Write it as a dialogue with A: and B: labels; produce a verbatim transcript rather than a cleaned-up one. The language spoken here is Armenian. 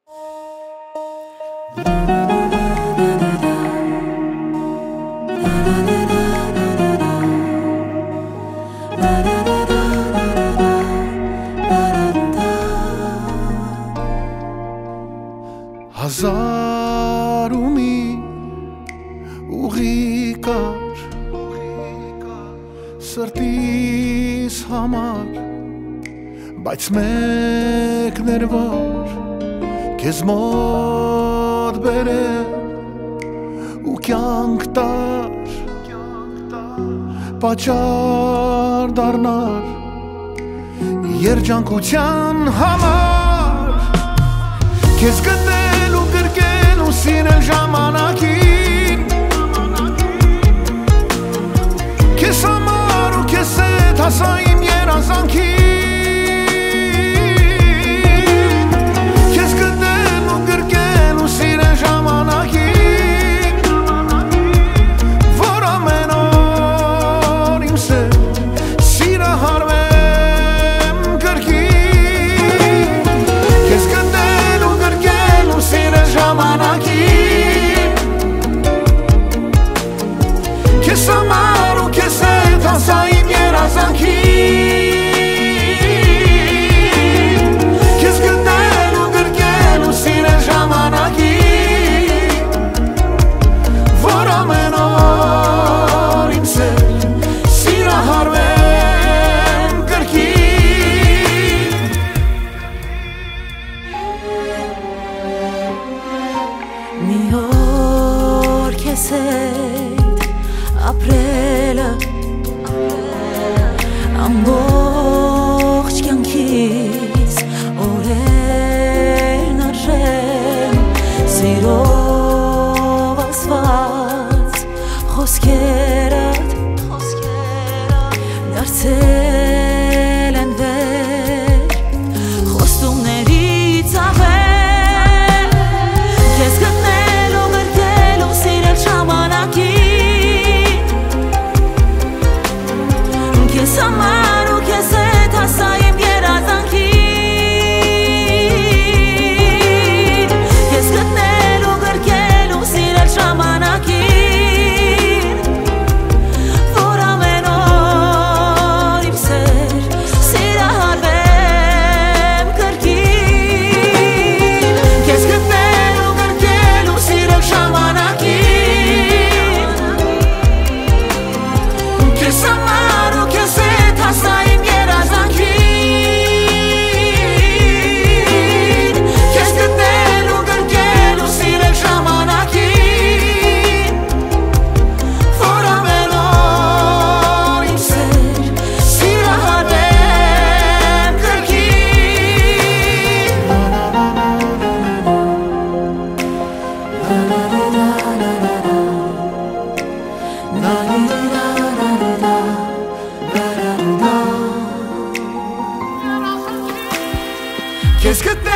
A: Հազար ու մի ուղի կար սրտիս համար, բայց մեկն էր, որ քեզ մոտ բերեր ու կյանք տար, պատճառ դառնար երջանկության համար, քեզ գտնել ու գրկել ու սիրել ժամանակին, քեզ համար ու քեզ հետ հասա իմ երազանքին, քեզ գտնել ու գրկել ու սիրել ժամանակին, որ ամեն օր իմ սեր սիրահարվեմ կրկին, քեզ գտնել ու գրկել ու սիրել ժամանակին, քեզ համար ու քեզ հետ հասա իմ երազանքին, քեզ գտնել ու գրկել ու սիրել ժամանակին, որ ամեն օր իմ սեր սիրահարվեմ կրկին։
B: Մի օր քեզ հետ ապրելը ամբողջ կյանքիս օրերն արժեն, սիրով ասված խոսքերդ դարձել են վեր խոստումներից ավել, քեզ գտնել ու գրկել ու սիրել ժամանակին, քեզ համար ու քեզ հետ հասա իմ երազանքին, քեզ գտնել ու գրկել ու սիրել ժամանակին, որ ամեն օր իմ սեր սիրահարվեմ կրկին, քեզ գտնել ու գրկել ու սիրել ժամանակին, քեզ համար ու քեզ հետ հասա իմ երազանքին, քեզ գտնել ու գրկել ու սիրել ժամանակին, որ ամեն օր իմ սեր սիրահարվեմ կրկին։
A: Քեզ գտնել